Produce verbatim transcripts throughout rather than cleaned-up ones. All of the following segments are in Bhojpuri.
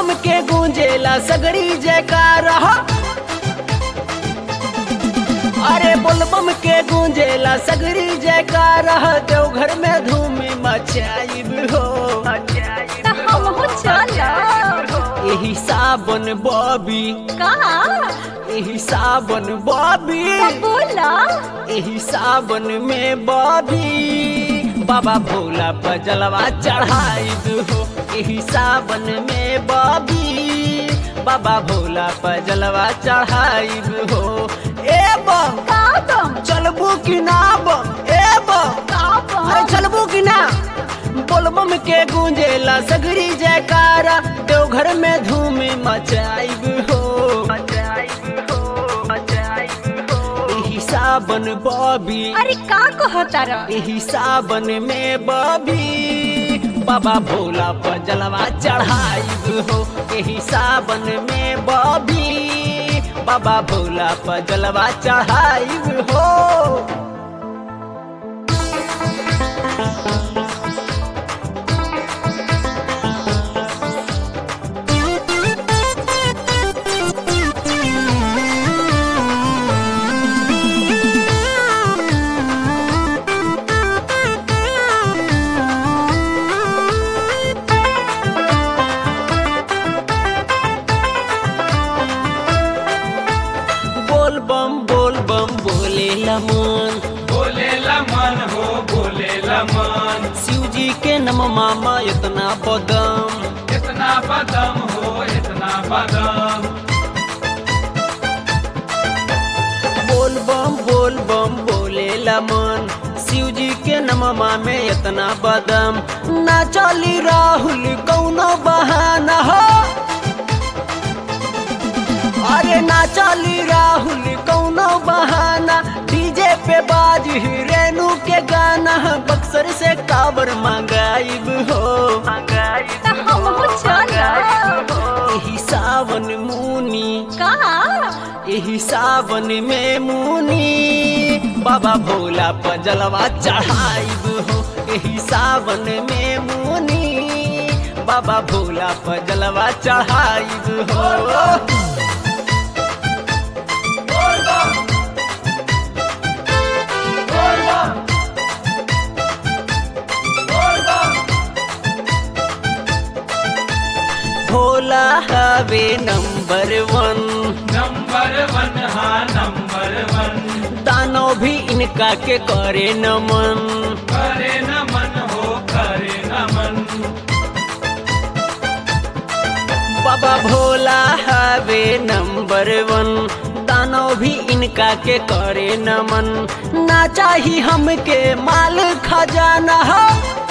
बोलबम के गूंजेला सगरी जयकार हो। अरे बोलबम के गूंजेला सगरी जयकार हो, देवघर में धूम मचाइब हो। त हमहु चलब। यही सावन बॉबी कहाँ? यही सावन बॉबी त बोला। यही सावन में बॉबी बाबा भोला पर जलवा चढ़ाइब हो। यही सावन में बॉबी बाबा भोला पर जलवा चढ़ाइब हो। ए बम का बम? चलबू कि ना बम? ए बम का बम? अरे चलबू कि ना? बोलबम के गूंजेला सगरी जयकारा, देवघर में धूम मचाइब हो। यही सावन बॉबी अरे का कहता रह? यही सावन में बॉबी बाबा भोला पर जलवा चढ़ाइब हो। यही सावन में बॉबी बाबा भोला पर जलवा चढ़ाइब हो। बोल बम बोल बम बोलेला मन, बोलेला मन हो बोलेला मन। शिव जी के नम मामा इतना बदम। इतना बदम हो इतना बदम। बोल बम बोल बम बोलेला मन, शिव जी के नममा में इतना बदम। ना चली राहुल कौनो बहाना हो। अरे ना चली राहुल कौनो बहाना, डीजे पे बाज रेनू के गाना, बक्सर से काबर मंगाइब हो। त हमहु चलब। यही सावन मुनी कहाँ? यही सावन में मुनी बाबा भोला पर जलवा चढ़ाइब हो। यही सावन में मुनी बाबा भोला पर जलवा चढ़ाइब हो। भोला हवे नंबर वन, नंबर वन हाँ नंबर वन। दानो भी इनका के करे नमन। करे नमन हो करे नमन। बाबा भोला हवे नंबर वन, दानो भी इनका के करे नमन। ना चाही हमके माल खजाना हो।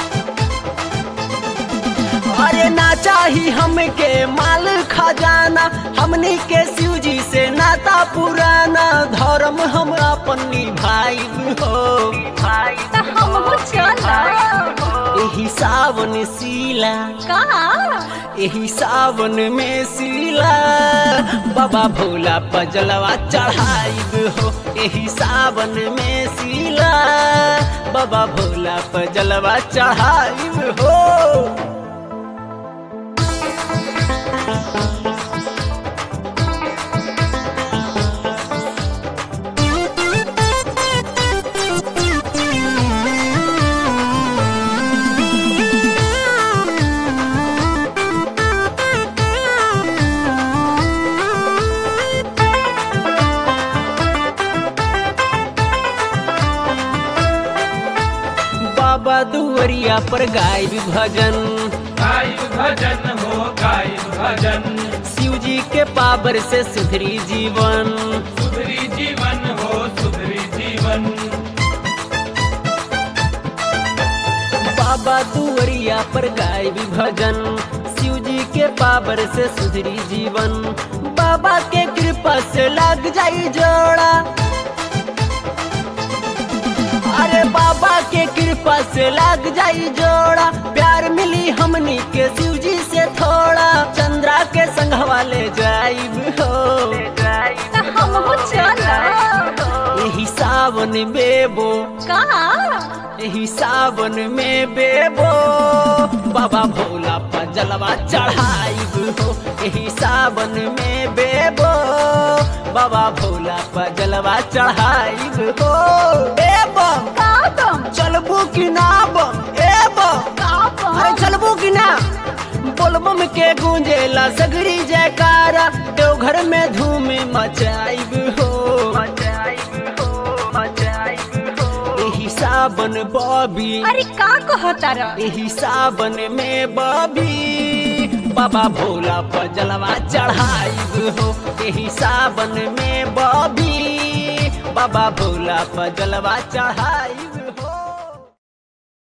अरे ना चाही हमके माल खजाना, हमनी के शिव जी से नाता पुराना, धर्म हम अपन निभाइब हो। त हमहु चलब। यही सावन सीला कहाँ? यही सावन में सीला बाबा भोला पर जलवा चढ़ाइब हो। यही सावन में सीला बाबा भोला पर जलवा चढ़ाइब हो। बाबा दुवरिया पर गायब भजन, गायब भजन हो गायब भजन। शिव जी के पावर से सुधरी जीवन। सुधरी जीवन हो सुधरी जीवन। बाबा दुवरिया पर गायब भजन, शिव जी के पावर से सुधरी जीवन। बाबा के कृपा से लग जाई जोड़ा। अरे बाबा के कृपा से लग जाई जोड़ा, प्यार मिली हमनी के शिव जी से थोड़ा। चंद्रा के संग वाले जाइब हो। त हमहु चलब। यही सावन बेबो कहाँ? यही सावन में बेबो बाबा भोला पर जलवा चढ़ाइब हो। बाबा भोला पर जलवा चढ़ाइब हो। ए बम का बम चलबू कि ना बम, ए बम का बम अरे चलबू कि ना। बोलबम के गूंजेला सगरी जयकारा, देवघर में धूम मचाइब हो, मचाइब हो, मचाइब हो। एही सावन बॉबी, अरे का कहता रा एही सावन में बॉबी बाबा भोला पर जलवा चढ़ाइब हो। एही सावन में बॉबी बाबा भोला पर जलवा चढ़ाइब।